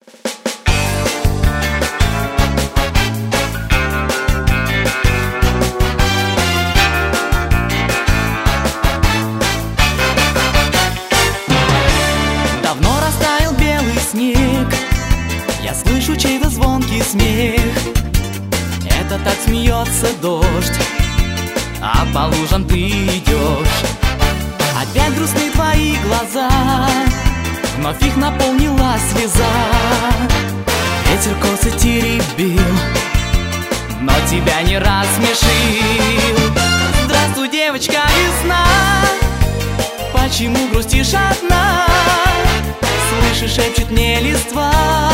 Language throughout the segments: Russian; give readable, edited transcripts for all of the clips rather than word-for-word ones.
Давно растаял белый снег, я слышу чей-то звонкий смех. Это так смеется дождь, а по лужам ты идешь. Опять грустны твои глаза, вновь их наполнила слеза. Ветер косы теребил, но тебя не рассмешил. Здравствуй, девочка, весна, почему грустишь одна? Слышишь, шепчет мне листва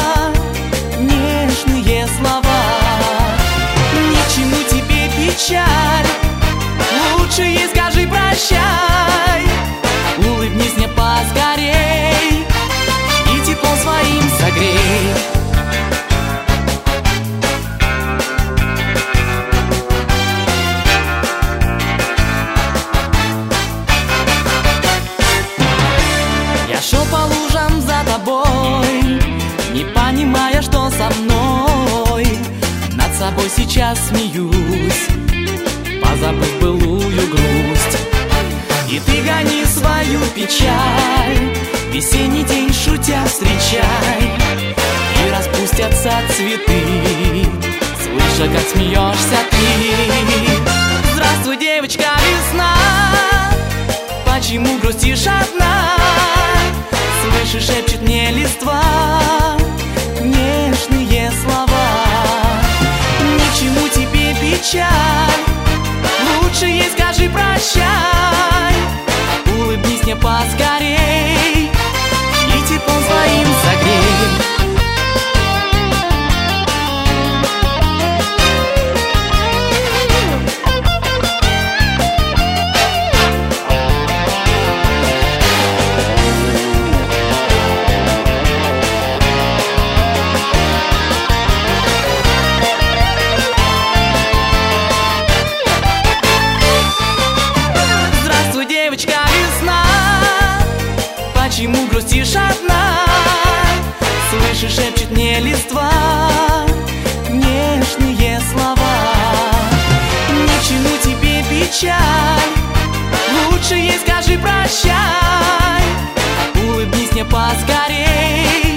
нежные слова. Ни к чему тебе печаль, лучше ей скажи прощай. Улыбнись мне поскорей и теплом своим согрей. Я шел по лужам за тобой, не понимая, что со мной. Над собой сейчас смеюсь, позабыв былую грусть. И ты гони свою печаль, весенний день шутя встречай. И распустятся цветы, слыша, как смеешься ты. Здравствуй, девочка, весна, почему грустишь одна? Слышишь, шепчет мне листва нежные слова. Ни к чему тебе печаль, лучше ей скажи прощай. Улыбнись мне поскорей и теплом своим согрей. Почему грустишь одна? Слышишь, шепчет мне листва нежные слова. Ни к чему тебе печаль, лучше ей скажи прощай. Улыбнись мне поскорей